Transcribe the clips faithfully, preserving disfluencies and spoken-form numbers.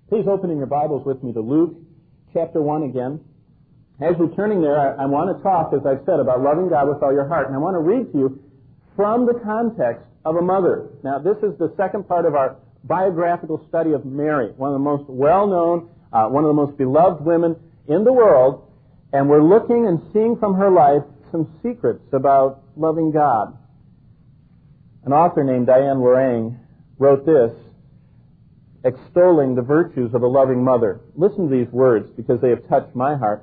Please open in your Bibles with me to Luke chapter one again. As you're turning there, I, I want to talk, as I've said, about loving God with all your heart. And I want to read to you from the context of a mother. Now, this is the second part of our biographical study of Mary, one of the most well-known, uh, one of the most beloved women in the world. And we're looking and seeing from her life some secrets about loving God. An author named Diane Lorang wrote this, extolling the virtues of a loving mother. Listen to these words because they have touched my heart.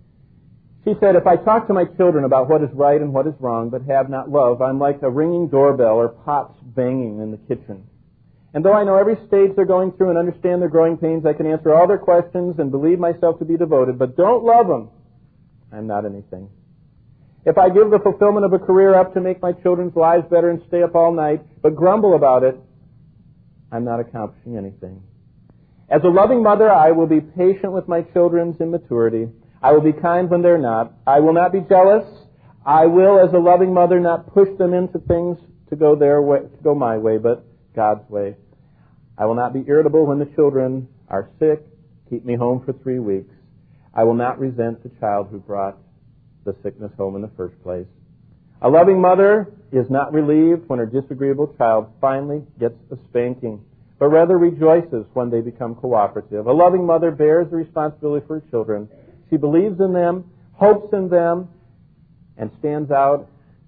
She said, "If I talk to my children about what is right and what is wrong, but have not love, I'm like a ringing doorbell or pots banging in the kitchen. And though I know every stage they're going through and understand their growing pains, I can answer all their questions and believe myself to be devoted, but don't love them, I'm not anything. If I give the fulfillment of a career up to make my children's lives better and stay up all night, but grumble about it, I'm not accomplishing anything. As a loving mother, I will be patient with my children's immaturity. I will be kind when they're not. I will not be jealous. I will, as a loving mother, not push them into things to go their way, to go my way, but God's way. I will not be irritable when the children are sick. Keep me home for three weeks. I will not resent the child who brought the sickness home in the first place. A loving mother is not relieved when her disagreeable child finally gets a spanking, but rather rejoices when they become cooperative. A loving mother bears the responsibility for her children. She believes in them, hopes in them, and stands out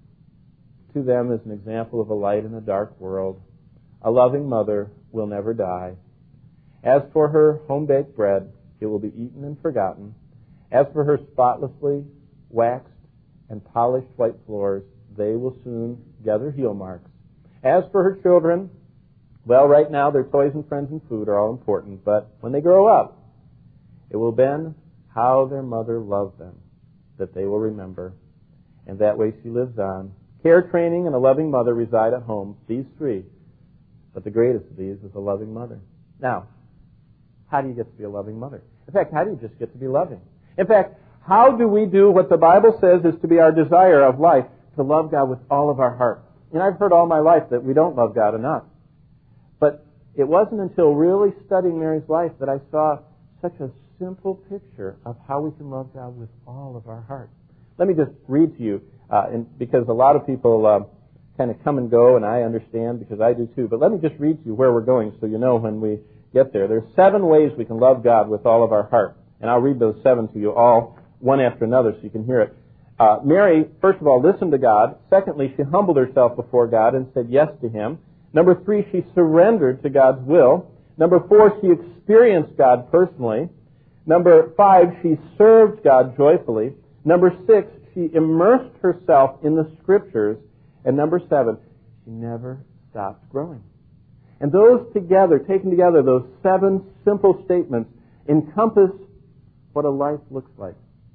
to them as an example of a light in a dark world. A loving mother will never die. As for her home-baked bread, it will be eaten and forgotten. As for her spotlessly waxed and polished white floors, they will soon gather heel marks. As for her children, well, right now their toys and friends and food are all important, but when they grow up, it will be how their mother loved them that they will remember. And that way she lives on. Care, training, and a loving mother reside at home, these three. But the greatest of these is a loving mother. Now, how do you get to be a loving mother? In fact, how do you just get to be loving? In fact, how do we do what the Bible says is to be our desire of life, to love God with all of our heart? And I've heard all my life that we don't love God enough. But it wasn't until really studying Mary's life that I saw such a simple picture of how we can love God with all of our heart. Let me just read to you, uh, and because a lot of people uh, kind of come and go, and I understand because I do too. But let me just read to you where we're going so you know when we get there. There's seven ways we can love God with all of our heart. And I'll read those seven to you all one after another so you can hear it. Uh, Mary, first of all, listened to God. Secondly, she humbled herself before God and said yes to Him. Number three, she surrendered to God's will. Number four, she experienced God personally. Number five, she served God joyfully. Number six, she immersed herself in the Scriptures. And number seven, she never stopped growing. And those together, taken together, those seven simple statements encompass what a life looks like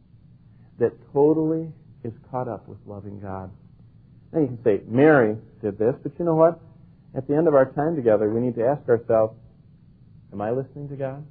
that totally is caught up with loving God. Now you can say, Mary did this, but you know what? At the end of our time together, we need to ask ourselves, am I listening to God?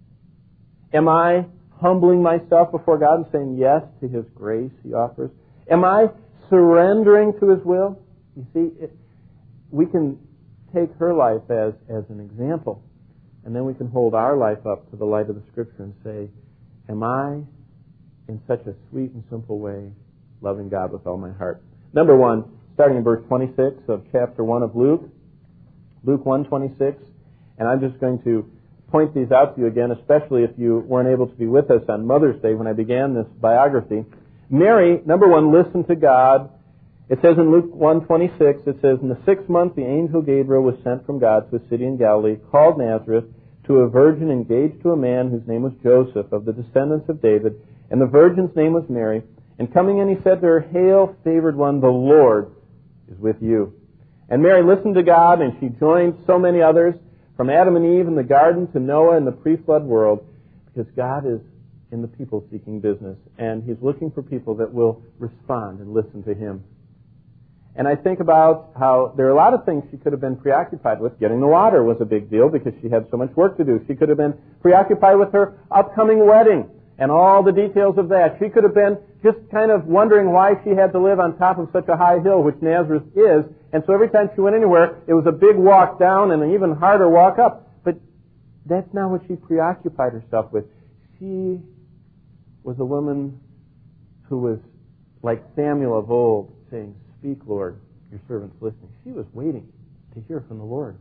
Am I humbling myself before God and saying yes to His grace He offers? Am I surrendering to His will? You see, it, we can take her life as, as an example, and then we can hold our life up to the light of the Scripture and say, am I, in such a sweet and simple way, loving God with all my heart? Number one, starting in verse twenty-six of chapter one of Luke, Luke one twenty-six, and I'm just going to point these out to you again, especially if you weren't able to be with us on Mother's Day when I began this biography. Mary, number one, listened to God. It says in Luke one twenty-six, it says, in the sixth month the angel Gabriel was sent from God to a city in Galilee called Nazareth to a virgin engaged to a man whose name was Joseph, of the descendants of David, and the virgin's name was Mary. And coming in, he said to her, Hail, favored one, the Lord is with you. And Mary listened to God, and she joined so many others, from Adam and Eve in the garden to Noah in the pre-flood world, because God is in the people-seeking business, and He's looking for people that will respond and listen to Him. And I think about how there are a lot of things she could have been preoccupied with. Getting the water was a big deal because she had so much work to do. She could have been preoccupied with her upcoming wedding and all the details of that. She could have been just kind of wondering why she had to live on top of such a high hill, which Nazareth is. And so every time she went anywhere, it was a big walk down and an even harder walk up. But That's not what she preoccupied herself with. She was a woman who was like Samuel of old, saying, "Speak, Lord, your servant's listening." She was waiting to hear from the Lord.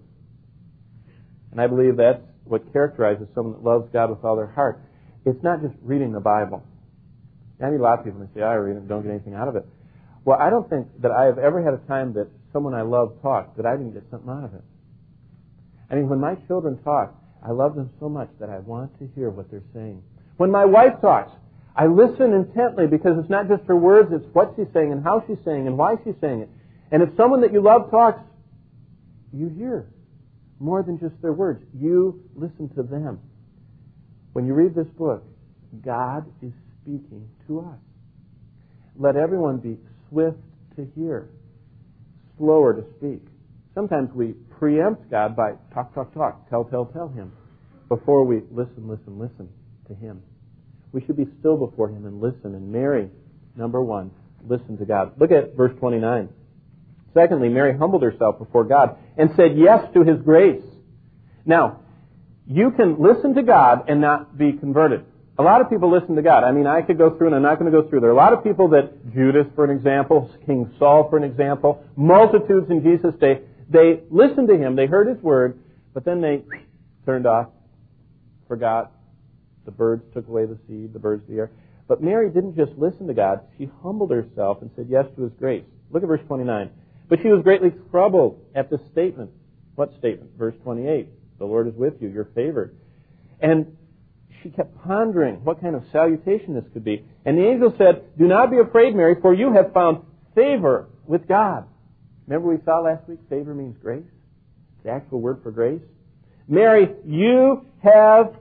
And I believe that's what characterizes someone that loves God with all their heart. It's not just reading the Bible. I mean, a lot of people may say, I read it and don't get anything out of it. Well, I don't think that I have ever had a time that someone I love talked that I didn't get something out of it. I mean, when my children talk, I love them so much that I want to hear what they're saying. When my wife talks, I listen intently because it's not just her words, it's what she's saying and how she's saying and why she's saying it. And if someone that you love talks, you hear more than just their words. You listen to them. When you read this book, God is speaking to us. Let everyone be swift to hear, slower to speak. Sometimes we preempt God by talk, talk, talk, tell, tell, tell Him, before we listen, listen, listen to Him. We should be still before Him and listen. And Mary, number one, listen to God. Look at verse twenty-nine. Secondly, Mary humbled herself before God and said yes to His grace. Now, you can listen to God and not be converted. A lot of people listen to God. I mean, I could go through, and I'm not going to go through. There are a lot of people that, Judas, for an example, King Saul, for an example, multitudes in Jesus' day, they listened to Him, they heard His word, but then they turned off, forgot. The birds took away the seed, the birds of the air. But Mary didn't just listen to God. She humbled herself and said yes to His grace. Look at verse twenty-nine. But she was greatly troubled at this statement. What statement? Verse twenty-eight. The Lord is with you. You're favored. And she kept pondering what kind of salutation this could be. And the angel said, "Do not be afraid, Mary, for you have found favor with God." Remember we saw last week, favor means grace? The actual word for grace. Mary, you have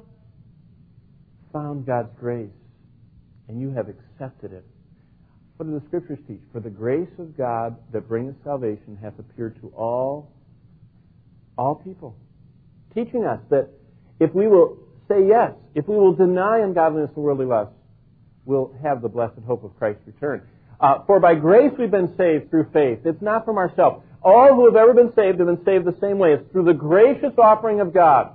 found God's grace, and you have accepted it. What do the Scriptures teach? For the grace of God that bringeth salvation hath appeared to all, all people. Teaching us that if we will say yes, if we will deny ungodliness and worldly lust, we'll have the blessed hope of Christ's return. Uh, for by grace we've been saved through faith. It's not from ourselves. All who have ever been saved have been saved the same way. It's through the gracious offering of God.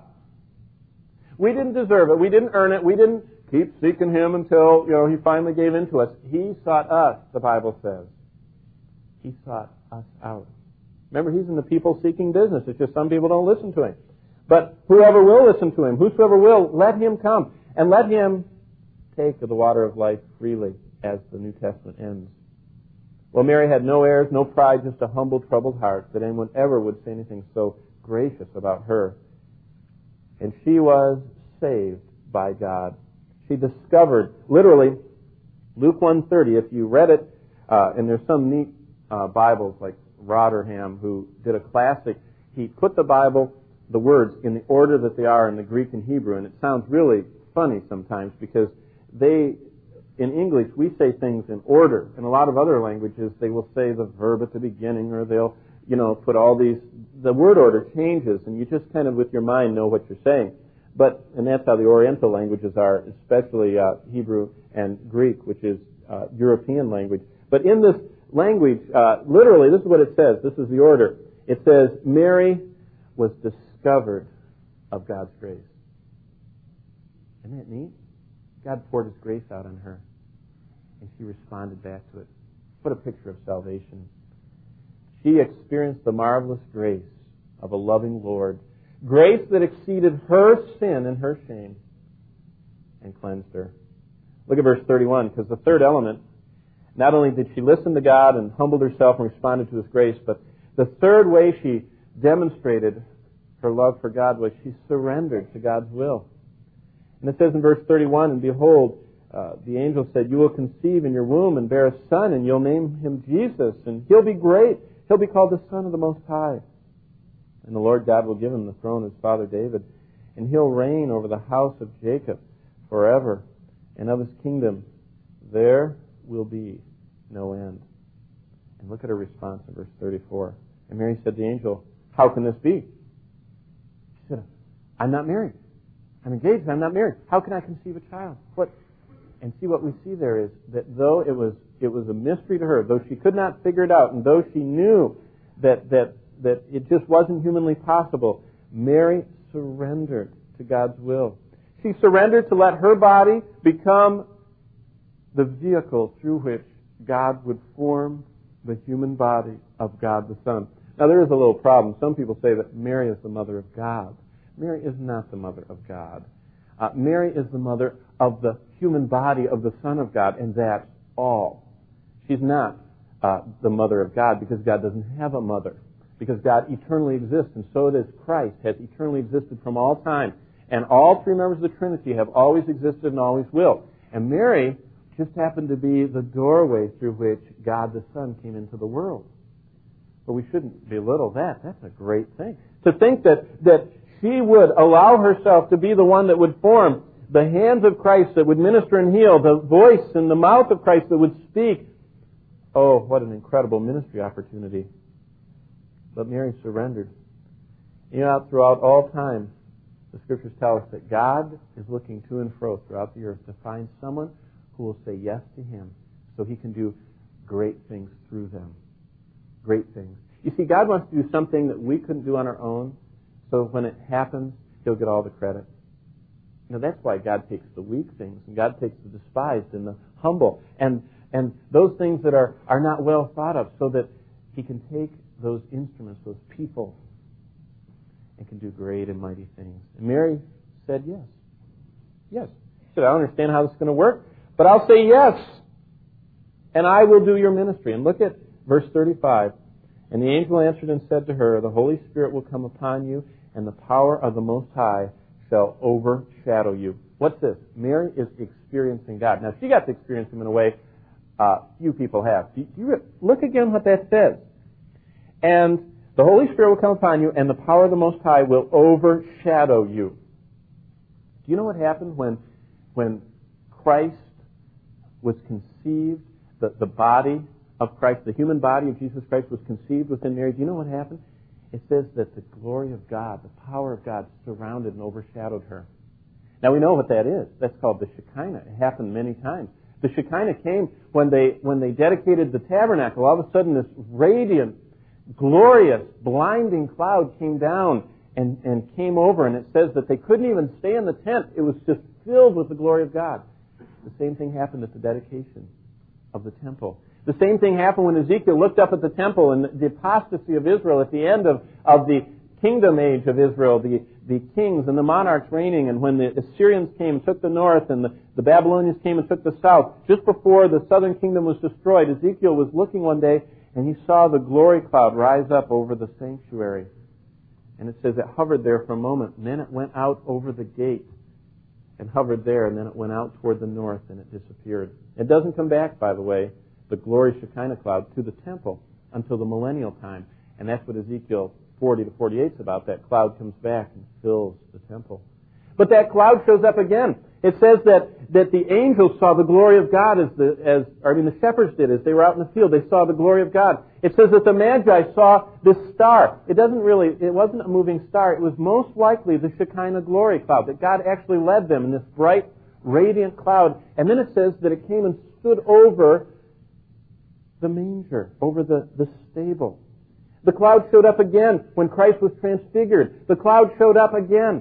We didn't deserve it. We didn't earn it. We didn't keep seeking Him until, you know, He finally gave in to us. He sought us, the Bible says. He sought us out. Remember, He's in the people-seeking business. It's just some people don't listen to Him. But whoever will listen to Him, whosoever will, let Him come. And let Him take of the water of life freely, as the New Testament ends. Well, Mary had no airs, no pride, just a humble, troubled heart, that anyone ever would say anything so gracious about her. And she was saved by God. She discovered, literally, Luke one thirty, if you read it, uh, and there's some neat uh, Bibles like Rotherham who did a classic. He put the Bible, the words, in the order that they are in the Greek and Hebrew, and it sounds really funny sometimes because they, in English, we say things in order. In a lot of other languages, they will say the verb at the beginning, or they'll, you know, put all these, the word order changes, and you just kind of with your mind know what you're saying. But, and that's how the Oriental languages are, especially uh, Hebrew and Greek, which is uh, European language. But in this language, uh, literally, this is what it says. This is the order. It says, Mary was discovered of God's grace. Isn't that neat? God poured His grace out on her, and she responded back to it. What a picture of salvation. She experienced the marvelous grace of a loving Lord, grace that exceeded her sin and her shame and cleansed her. Look at verse thirty-one, because the third element, not only did she listen to God and humbled herself and responded to His grace, but the third way she demonstrated her love for God was she surrendered to God's will. And it says in verse thirty-one, and behold, uh, the angel said, you will conceive in your womb and bear a son, and you'll name him Jesus, and he'll be great. He'll be called the Son of the Most High. And the Lord God will give him the throne of his father David, and he'll reign over the house of Jacob forever, and of his kingdom there will be no end. And look at her response in verse thirty-four. And Mary said to the angel, how can this be? She said, I'm not married. I'm engaged, but I'm not married. How can I conceive a child? What? And see, what we see there is that though it was it was a mystery to her, though she could not figure it out, and though she knew that that that it just wasn't humanly possible, Mary surrendered to God's will. She surrendered to let her body become the vehicle through which God would form the human body of God the Son. Now, there is a little problem. Some people say that Mary is the mother of God. Mary is not the mother of God. Uh, Mary is the mother of the human body of the Son of God, and that's all. She's not uh, the mother of God because God doesn't have a mother, because God eternally exists, and so does Christ, has eternally existed from all time. And all three members of the Trinity have always existed and always will. And Mary just happened to be the doorway through which God the Son came into the world. But we shouldn't belittle that. That's a great thing. To think that, that she would allow herself to be the one that would form the hands of Christ that would minister and heal, the voice and the mouth of Christ that would speak. Oh, what an incredible ministry opportunity. But Mary surrendered. You know, throughout all time, the Scriptures tell us that God is looking to and fro throughout the earth to find someone who will say yes to Him so He can do great things through them. Great things. You see, God wants to do something that we couldn't do on our own, so when it happens, He'll get all the credit. Now, that's why God takes the weak things, and God takes the despised and the humble, and and those things that are, are not well thought of, so that He can take those instruments, those people, and can do great and mighty things. And Mary said yes. Yes. She said, I don't understand how this is going to work, but I'll say yes, and I will do your ministry. And look at verse thirty-five. And the angel answered and said to her, the Holy Spirit will come upon you, and the power of the Most High shall overshadow you. What's this? Mary is experiencing God. Now, she got to experience Him in a way uh, few people have. Do you, look again what that says. And the Holy Spirit will come upon you, and the power of the Most High will overshadow you. Do you know what happened when, when Christ was conceived, the, the body of Christ, the human body of Jesus Christ was conceived within Mary? Do you know what happened? It says that the glory of God, the power of God, surrounded and overshadowed her. Now we know what that is. That's called the Shekinah. It happened many times. The Shekinah came when they when they dedicated the tabernacle. All of a sudden, this radiant, glorious, blinding cloud came down and, and came over, and it says that they couldn't even stay in the tent. It was just filled with the glory of God. The same thing happened at the dedication of the temple. The same thing happened when Ezekiel looked up at the temple and the apostasy of Israel at the end of, of the kingdom age of Israel, the, the kings and the monarchs reigning, and when the Assyrians came and took the north and the, the Babylonians came and took the south, just before the southern kingdom was destroyed, Ezekiel was looking one day and he saw the glory cloud rise up over the sanctuary. And it says it hovered there for a moment, and then it went out over the gate and hovered there, and then it went out toward the north and it disappeared. It doesn't come back, by the way, the glory Shekinah cloud, to the temple until the millennial time. And that's what Ezekiel forty to forty-eight is about. That cloud comes back and fills the temple. But that cloud shows up again. It says that, that the angels saw the glory of God as the, as, or I mean the shepherds did as they were out in the field. They saw the glory of God. It says that the Magi saw this star. It doesn't really, it wasn't a moving star. It was most likely the Shekinah glory cloud, that God actually led them in this bright, radiant cloud. And then it says that it came and stood over the manger, over the, the stable. The cloud showed up again when Christ was transfigured. The cloud showed up again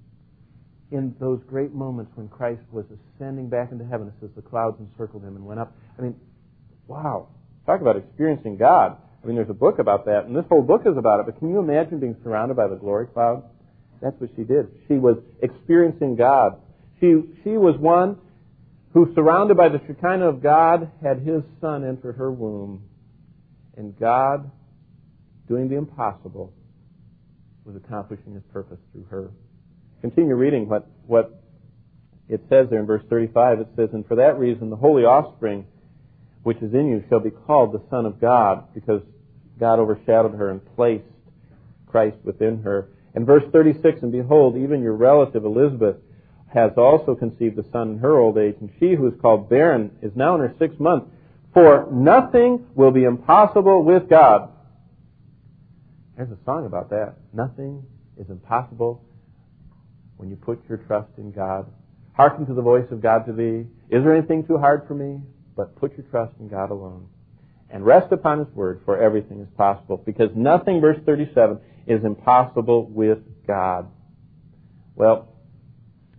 in those great moments when Christ was ascending back into heaven. It says the clouds encircled Him and went up. I mean, wow. Talk about experiencing God. I mean, there's a book about that, and this whole book is about it, but can you imagine being surrounded by the glory cloud? That's what she did. She was experiencing God. She, she was one who, surrounded by the Shekinah of God, had His Son enter her womb. And God, doing the impossible, was accomplishing His purpose through her. Continue reading what, what it says there in verse thirty-five. It says, and for that reason the holy offspring which is in you shall be called the Son of God, because God overshadowed her and placed Christ within her. And verse thirty-six, and behold, even your relative Elizabeth has also conceived a son in her old age, and she who is called barren is now in her sixth month. For nothing will be impossible with God. There's a song about that. Nothing is impossible when you put your trust in God. Hearken to the voice of God to thee. Is there anything too hard for me? But put your trust in God alone. And rest upon His word, for everything is possible. Because nothing, verse thirty-seven, is impossible with God. Well,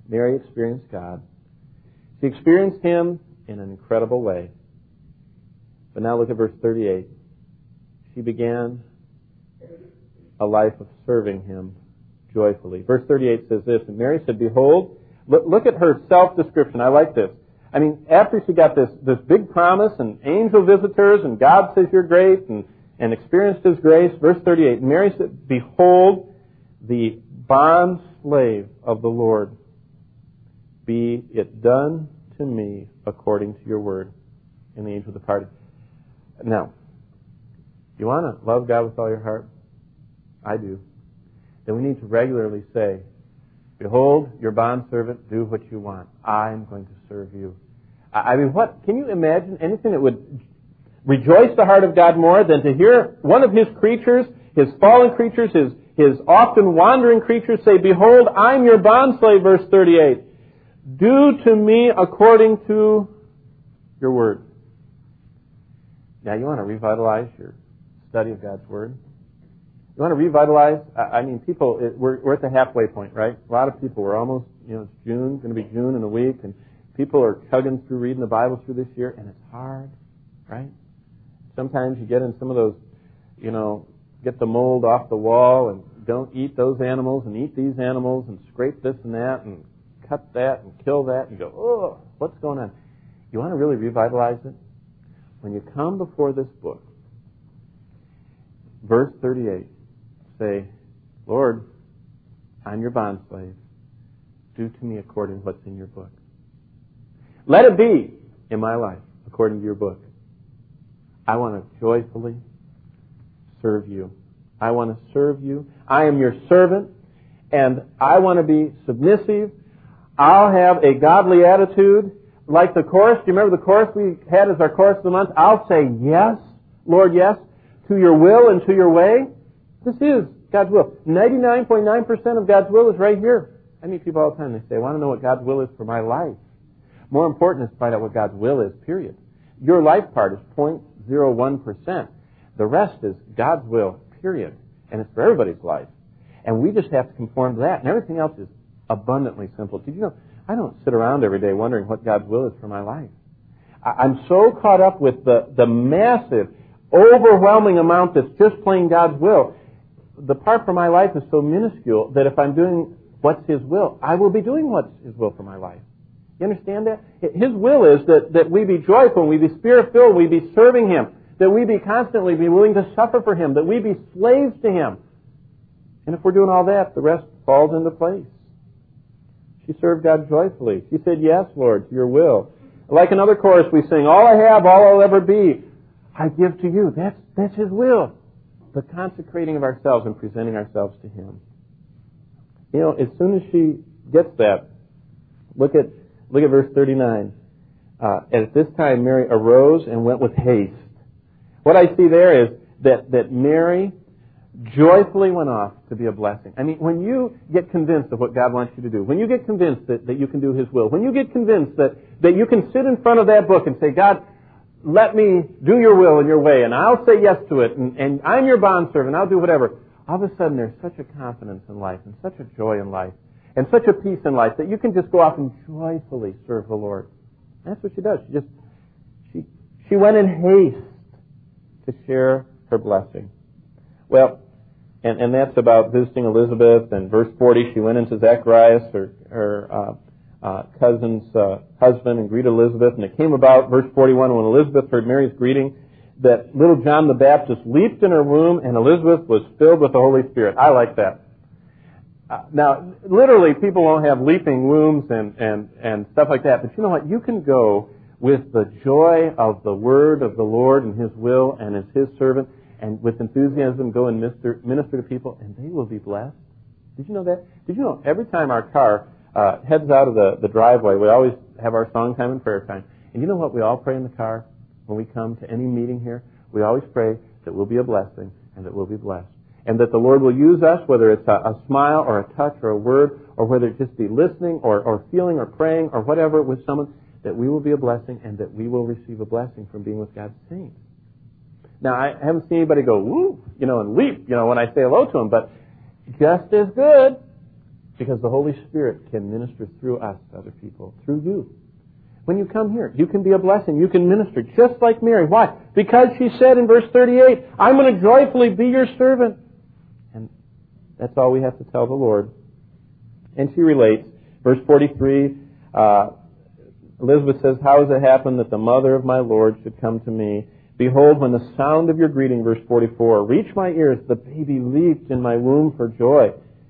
Mary experienced God. She experienced Him in an incredible way. But now look at verse thirty-eight. She began a life of serving Him joyfully. Verse thirty-eight says this, and Mary said, behold, look, look at her self-description. I like this. I mean, after she got this, this big promise and angel visitors and God says you're great and, and experienced His grace, verse thirty-eight, Mary said, behold, the bond slave of the Lord, be it done to me according to your word. And the angel departed. Now, you want to love God with all your heart? I do. Then we need to regularly say, behold, your bondservant, do what you want. I'm going to serve you. I mean, what, can you imagine anything that would rejoice the heart of God more than to hear one of His creatures, His fallen creatures, His, His often wandering creatures say, behold, I'm your bondslave, verse thirty-eight. Do to me according to your word. Now, you want to revitalize your study of God's word? You want to revitalize? I mean, people, it, we're, we're at the halfway point, right? A lot of people, we're almost, you know, it's June, going to be June in a week, and people are chugging through reading the Bible through this year, and it's hard, right? Sometimes you get in some of those, you know, get the mold off the wall, and don't eat those animals, and eat these animals, and scrape this and that, and cut that, and kill that, and you go, oh, what's going on? You want to really revitalize it? When you come before this book, verse thirty-eight, say, Lord, I'm your bondslave. Do to me according to what's in your book. Let it be in my life according to your book. I want to joyfully serve you. I want to serve you. I am your servant, and I want to be submissive. I'll have a godly attitude. Like the chorus, do you remember the chorus we had as our chorus of the month? I'll say yes, Lord, yes, to your will and to your way. This is God's will. ninety-nine point nine percent of God's will is right here. I meet people all the time. They say, I want to know what God's will is for my life. More important is to find out what God's will is, period. Your life part is zero point zero one percent. The rest is God's will, period. And it's for everybody's life. And we just have to conform to that. And everything else is abundantly simple. Did you know, I don't sit around every day wondering what God's will is for my life. I'm so caught up with the, the massive, overwhelming amount that's just plain God's will. The part for my life is so minuscule that if I'm doing what's His will, I will be doing what's His will for my life. You understand that? His will is that, that we be joyful, we be Spirit-filled, we be serving Him, that we be constantly be willing to suffer for Him, that we be slaves to Him. And if we're doing all that, the rest falls into place. She served God joyfully. She said, yes, Lord, to your will. Like another chorus we sing, all I have, all I'll ever be, I give to you. That's, that's His will. The consecrating of ourselves and presenting ourselves to Him. You know, as soon as she gets that, look at look at verse thirty-nine. Uh, at this time, Mary arose and went with haste. What I see there is that, that Mary joyfully went off to be a blessing. I mean, when you get convinced of what God wants you to do, when you get convinced that, that you can do His will, when you get convinced that, that you can sit in front of that book and say, God, let me do your will in your way, and I'll say yes to it, and, and I'm your bondservant, I'll do whatever. All of a sudden, there's such a confidence in life, and such a joy in life, and such a peace in life, that you can just go off and joyfully serve the Lord. That's what she does. She just, she, she went in haste to share her blessing. Well, and, and that's about visiting Elizabeth. And verse forty, she went into Zacharias, her, her uh, uh, cousin's uh, husband, and greeted Elizabeth. And it came about, verse forty-one, when Elizabeth heard Mary's greeting, that little John the Baptist leaped in her womb, and Elizabeth was filled with the Holy Spirit. I like that. Uh, now, literally, people won't have leaping wombs and, and, and stuff like that. But you know what? You can go with the joy of the word of the Lord and His will and as His servant, and with enthusiasm go and minister, minister to people, and they will be blessed. Did you know that? Did you know every time our car uh, heads out of the, the driveway, we always have our song time and prayer time. And you know what we all pray in the car when we come to any meeting here? We always pray that we'll be a blessing and that we'll be blessed. And that the Lord will use us, whether it's a, a smile or a touch or a word, or whether it just be listening or, or feeling or praying or whatever with someone, that we will be a blessing and that we will receive a blessing from being with God's saints. Now, I haven't seen anybody go, woo, you know, and leap, you know, when I say hello to them, but just as good, Because the Holy Spirit can minister through us to other people, through you. When you come here, you can be a blessing. You can minister just like Mary. Why? Because she said in verse thirty-eight, I'm going to joyfully be your servant. And that's all we have to tell the Lord. And she relates. Verse forty-three, uh, Elizabeth says, how has it happened that the mother of my Lord should come to me? Behold, when the sound of your greeting, verse forty-four, reached my ears, the baby leaped in my womb for joy.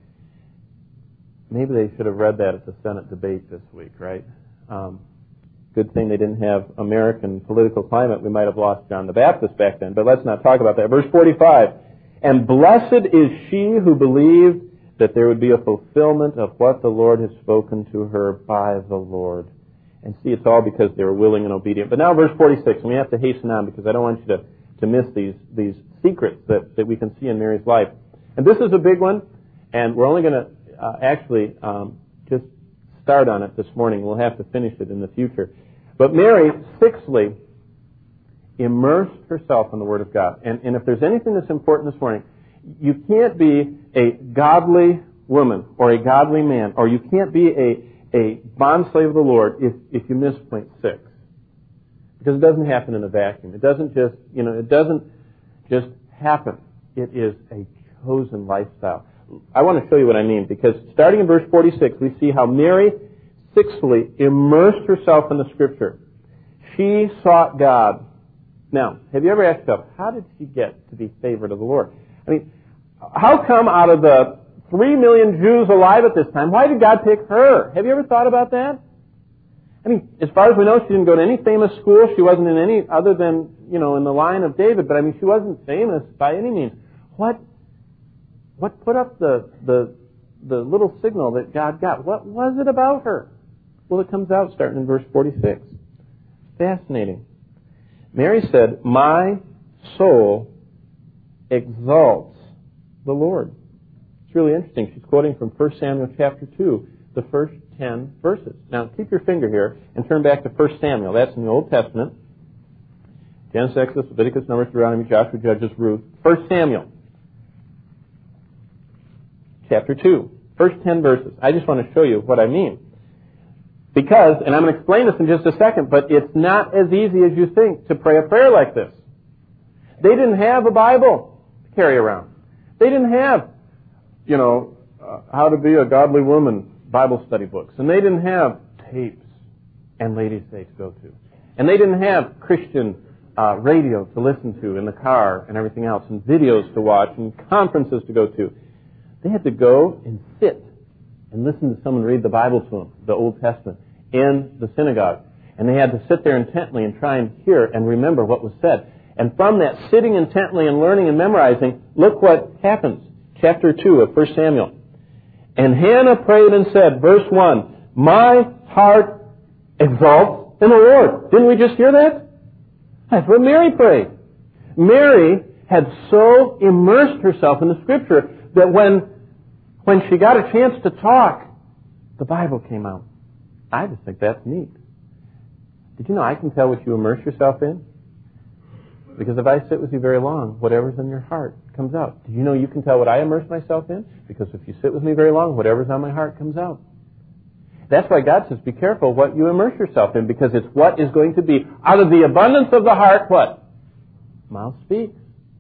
Maybe they should have read that at the Senate debate this week, right? Um, good thing they didn't have American political climate. We might have lost John the Baptist back then, but let's not talk about that. Verse forty-five, and blessed is she who believed that there would be a fulfillment of what the Lord has spoken to her by the Lord. And see, it's all because they were willing and obedient. But now verse forty-six, and we have to hasten on because I don't want you to, to miss these, these secrets that, that we can see in Mary's life. And this is a big one, and we're only going to uh, actually um, just start on it this morning. We'll have to finish it in the future. But Mary, sixthly, immersed herself in the Word of God. And, and if there's anything that's important this morning, you can't be a godly woman or a godly man, or you can't be a a bondslave of the Lord if, if you miss point six. Because it doesn't happen in a vacuum. It doesn't just, you know, it doesn't just happen. It is a chosen lifestyle. I want to show you what I mean, because starting in verse forty-six, we see how Mary, sixthly, immersed herself in the Scripture. She sought God. Now, have you ever asked yourself, how did she get to be favored of the Lord? I mean, how come out of the Three million Jews alive at this time, why did God pick her? Have you ever thought about that? I mean, as far as we know, she didn't go to any famous school. She wasn't in any other than, you know, in the line of David. But I mean, she wasn't famous by any means. What, what put up the, the, the little signal that God got? What was it about her? Well, it comes out starting in verse forty-six. Fascinating. Mary said, my soul exalts the Lord. It's really interesting. She's quoting from First Samuel chapter two, the first ten verses. Now, keep your finger here and turn back to First Samuel. That's in the Old Testament. Genesis, Exodus, Leviticus, Numbers, Deuteronomy, Joshua, Judges, Ruth. First Samuel chapter two, first ten verses. I just want to show you what I mean. Because, and I'm going to explain this in just a second, but it's not as easy as you think to pray a prayer like this. They didn't have a Bible to carry around. They didn't have you know, uh, how to be a godly woman Bible study books. And they didn't have tapes and ladies' day to go to. And they didn't have Christian uh, radio to listen to in the car and everything else, and videos to watch and conferences to go to. They had to go and sit and listen to someone read the Bible to them, the Old Testament, in the synagogue. And they had to sit there intently and try and hear and remember what was said. And from that sitting intently and learning and memorizing, look what happens. Chapter two of First Samuel. And Hannah prayed and said, verse one, my heart exalts in the Lord. Didn't we just hear that? That's what Mary prayed. Mary had so immersed herself in the Scripture that when, when she got a chance to talk, the Bible came out. I just think that's neat. Did you know I can tell what you immerse yourself in? Because if I sit with you very long, whatever's in your heart comes out. Did you know you can tell what I immerse myself in? Because if you sit with me very long, whatever's on my heart comes out. That's why God says, be careful what you immerse yourself in, because it's what is going to be. Out of the abundance of the heart, what? Mouth speaks.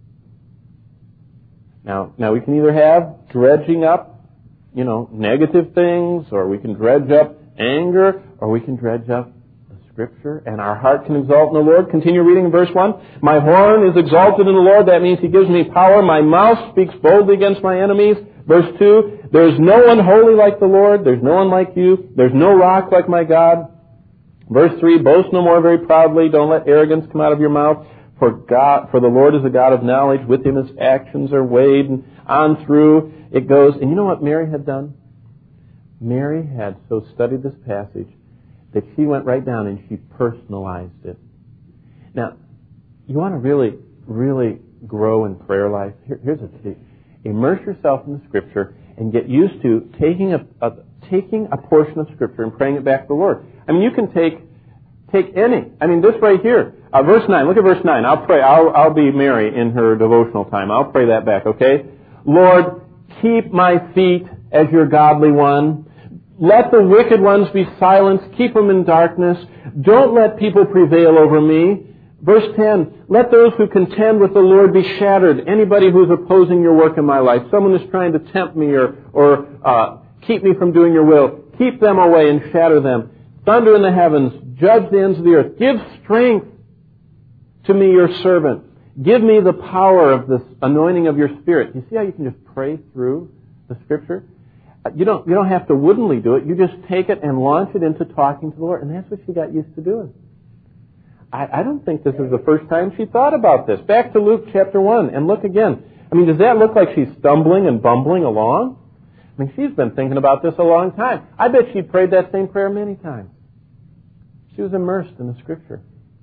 Now, now we can either have dredging up, you know, negative things, or we can dredge up anger, or we can dredge up Scripture, and our heart can exalt in the Lord. Continue reading in verse one. My horn is exalted in the Lord. That means He gives me power. My mouth speaks boldly against my enemies. Verse two. There is no one holy like the Lord. There's no one like you. There's no rock like my God. Verse three. Boast no more very proudly. Don't let arrogance come out of your mouth. For God, for the Lord is a God of knowledge. With Him His actions are weighed, and on through it goes. And you know what Mary had done? Mary had so studied this passage that she went right down and she personalized it. Now, you want to really, really grow in prayer life? Here, here's a tip. Immerse yourself in the Scripture and get used to taking a, a taking a portion of Scripture and praying it back to the Lord. I mean, you can take take any. I mean, this right here, uh, verse nine. Look at verse nine. I'll pray. I'll I'll be Mary in her devotional time. I'll pray that back. Okay, Lord, keep my feet as your godly one. Let the wicked ones be silenced. Keep them in darkness. Don't let people prevail over me. Verse ten, let those who contend with the Lord be shattered. Anybody who's opposing your work in my life, someone who's trying to tempt me or, or uh, keep me from doing your will, keep them away and shatter them. Thunder in the heavens, judge the ends of the earth. Give strength to me, your servant. Give me the power of this anointing of your Spirit. You see how you can just pray through the Scripture? You don't, you don't have to woodenly do it. You just take it and launch it into talking to the Lord. And that's what she got used to doing. I, I don't think this is the first time she thought about this. Back to Luke chapter one and look again. I mean, does that look like she's stumbling and bumbling along? I mean, she's been thinking about this a long time. I bet she prayed that same prayer many times. She was immersed in the Scripture.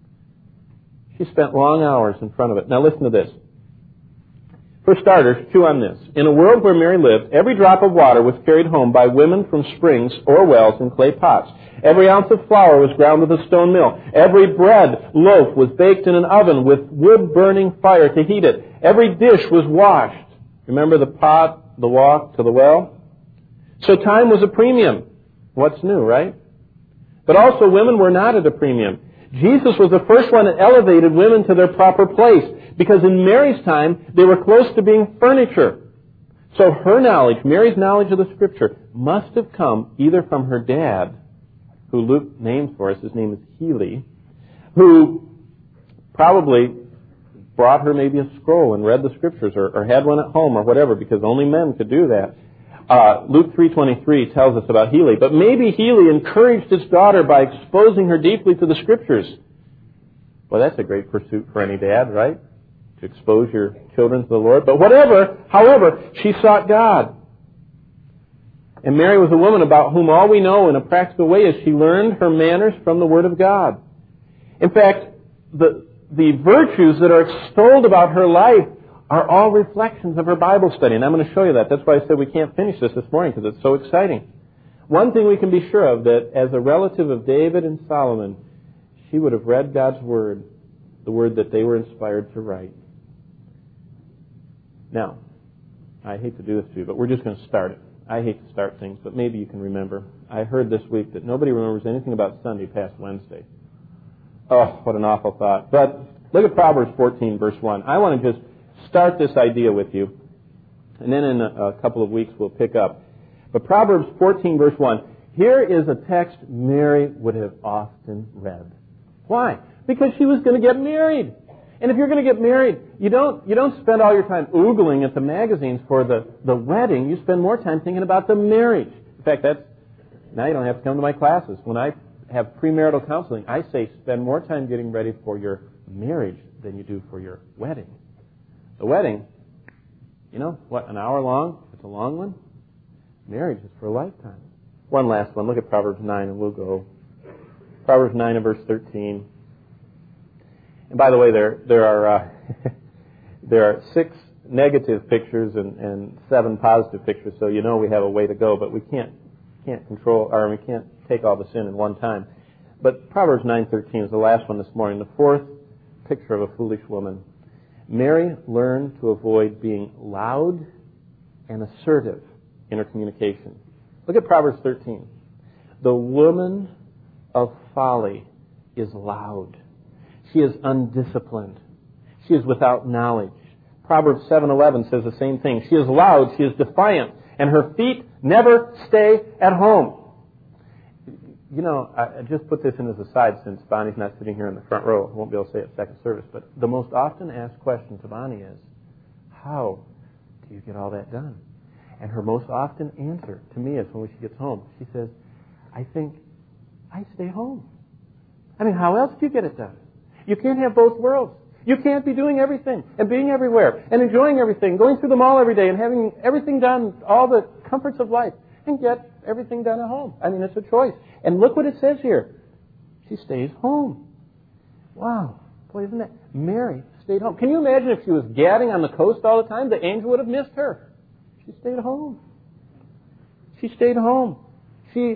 She spent long hours in front of it. Now listen to this. For starters, chew on this. In a world where Mary lived, every drop of water was carried home by women from springs or wells in clay pots. Every ounce of flour was ground with a stone mill. Every bread loaf was baked in an oven with wood-burning fire to heat it. Every dish was washed. Remember the pot, the walk to the well? So time was a premium. What's new, right? But also women were not at a premium. Jesus was the first one that elevated women to their proper place, because in Mary's time, they were close to being furniture. So her knowledge, Mary's knowledge of the Scripture, must have come either from her dad, who Luke names for us, his name is Healy, who probably brought her maybe a scroll and read the Scriptures, or, or had one at home, or whatever, because only men could do that. Uh, Luke three twenty-three tells us about Healy. But maybe Healy encouraged his daughter by exposing her deeply to the Scriptures. Well, that's a great pursuit for any dad, right? To expose your children to the Lord. But whatever, however, she sought God. And Mary was a woman about whom all we know in a practical way is she learned her manners from the Word of God. In fact, the, the virtues that are extolled about her life are all reflections of her Bible study. And I'm going to show you that. That's why I said we can't finish this this morning, because it's so exciting. One thing we can be sure of, that as a relative of David and Solomon, she would have read God's Word, the Word that they were inspired to write. Now, I hate to do this to you, but we're just going to start it. I hate to start things, but maybe you can remember. I heard this week that nobody remembers anything about Sunday past Wednesday. Oh, what an awful thought. But look at Proverbs fourteen, verse one. I want to just start this idea with you, and then in a, a couple of weeks we'll pick up. But Proverbs fourteen, verse one. Here is a text Mary would have often read. Why? Because she was going to get married. And if you're going to get married, you don't you don't spend all your time oogling at the magazines for the, the wedding. You spend more time thinking about the marriage. In fact, that's now you don't have to come to my classes. When I have premarital counseling, I say spend more time getting ready for your marriage than you do for your wedding. The wedding, you know, what, an hour long? It's a long one. Marriage is for a lifetime. One last one. Look at Proverbs nine and we'll go. Proverbs nine and verse thirteen. And by the way, there there are uh, there are six negative pictures and, and seven positive pictures, so you know we have a way to go, but we can't can't control, or we can't take all the sin in one time. But Proverbs nine thirteen is the last one this morning, the fourth picture of a foolish woman. Mary learned to avoid being loud and assertive in her communication. Look at Proverbs thirteen. The woman of folly is loud. She is undisciplined. She is without knowledge. Proverbs seven eleven says the same thing. She is loud, she is defiant, and her feet never stay at home. You know, I just put this in as a side since Bonnie's not sitting here in the front row. I won't be able to say it second service, but the most often asked question to Bonnie is, how do you get all that done? And her most often answer to me is when she gets home, she says, I think I stay home. I mean, how else do you get it done? You can't have both worlds. You can't be doing everything and being everywhere and enjoying everything, going through the mall every day and having everything done, all the comforts of life, and get everything done at home. I mean, it's a choice. And look what it says here. She stays home. Wow. Boy, isn't that... Mary stayed home. Can you imagine if she was gadding on the coast all the time? The angel would have missed her. She stayed home. She stayed home. She,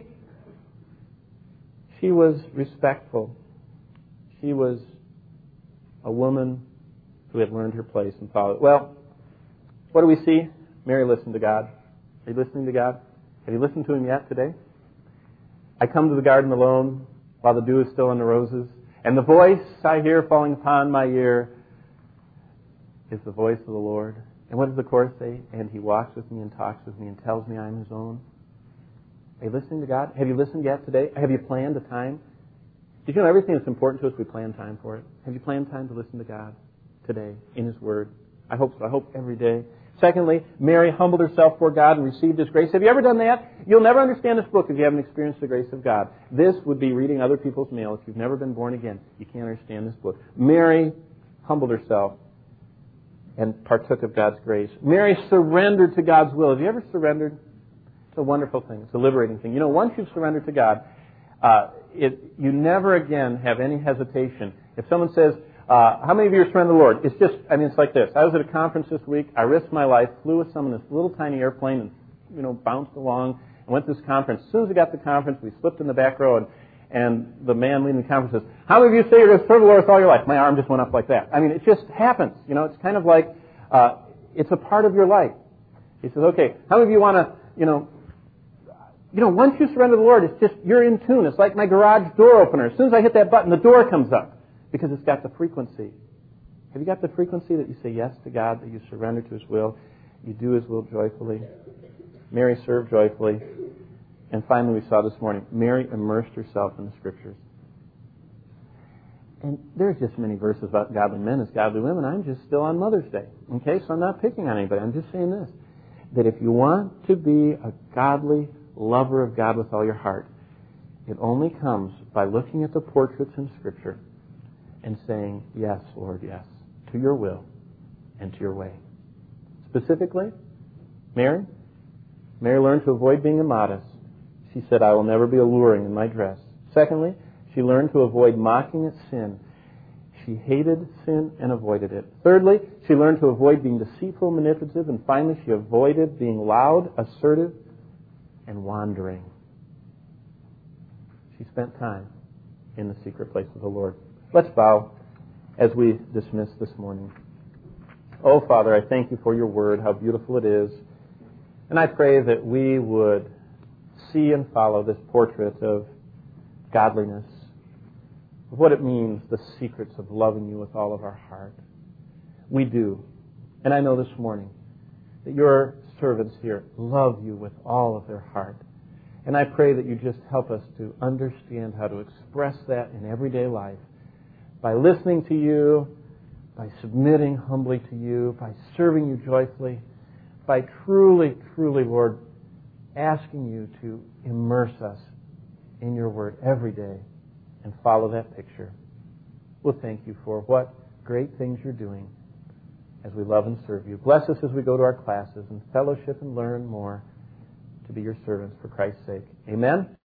she was respectful. She was a woman who had learned her place and followed. Well, what do we see? Mary listened to God. Are you listening to God? Have you listened to Him yet today? I come to the garden alone while the dew is still on the roses, and the voice I hear falling upon my ear is the voice of the Lord. And what does the chorus say? And He walks with me and talks with me and tells me I am His own. Are you listening to God? Have you listened yet today? Have you planned a time? Did you know everything that's important to us, we plan time for it? Have you planned time to listen to God today in His Word? I hope so. I hope every day. Secondly, Mary humbled herself before God and received His grace. Have you ever done that? You'll never understand this book if you haven't experienced the grace of God. This would be reading other people's mail. If you've never been born again, you can't understand this book. Mary humbled herself and partook of God's grace. Mary surrendered to God's will. Have you ever surrendered? It's a wonderful thing. It's a liberating thing. You know, once you've surrendered to God, uh, it, you never again have any hesitation. If someone says, Uh, how many of you are surrendered to the Lord? It's just, I mean, it's like this. I was at a conference this week. I risked my life, flew with someone in this little tiny airplane and, you know, bounced along and went to this conference. As soon as we got to the conference, we slipped in the back row and, and the man leading the conference says, how many of you say you're going to serve the Lord with all your life? My arm just went up like that. I mean, it just happens. You know, it's kind of like, uh, it's a part of your life. He says, okay, how many of you want to, you know, you know, once you surrender to the Lord, it's just, you're in tune. It's like my garage door opener. As soon as I hit that button, the door comes up. Because it's got the frequency. Have you got the frequency that you say yes to God, that you surrender to His will, you do His will joyfully? Mary served joyfully. And finally, we saw this morning, Mary immersed herself in the Scriptures. And there's just many verses about godly men as godly women. I'm just still on Mother's Day. Okay, so I'm not picking on anybody. I'm just saying this, that if you want to be a godly lover of God with all your heart, it only comes by looking at the portraits in Scripture and saying, yes, Lord, yes, to your will and to your way. Specifically, Mary, Mary learned to avoid being immodest. She said, I will never be alluring in my dress. Secondly, she learned to avoid mocking at sin. She hated sin and avoided it. Thirdly, she learned to avoid being deceitful, manipulative, and finally, she avoided being loud, assertive, and wandering. She spent time in the secret place of the Lord. Let's bow as we dismiss this morning. Oh, Father, I thank you for your word, how beautiful it is. And I pray that we would see and follow this portrait of godliness, of what it means, the secrets of loving you with all of our heart. We do. And I know this morning that your servants here love you with all of their heart. And I pray that you just help us to understand how to express that in everyday life. By listening to you, by submitting humbly to you, by serving you joyfully, by truly, truly, Lord, asking you to immerse us in your word every day and follow that picture. We'll thank you for what great things you're doing as we love and serve you. Bless us as we go to our classes and fellowship and learn more to be your servants for Christ's sake. Amen.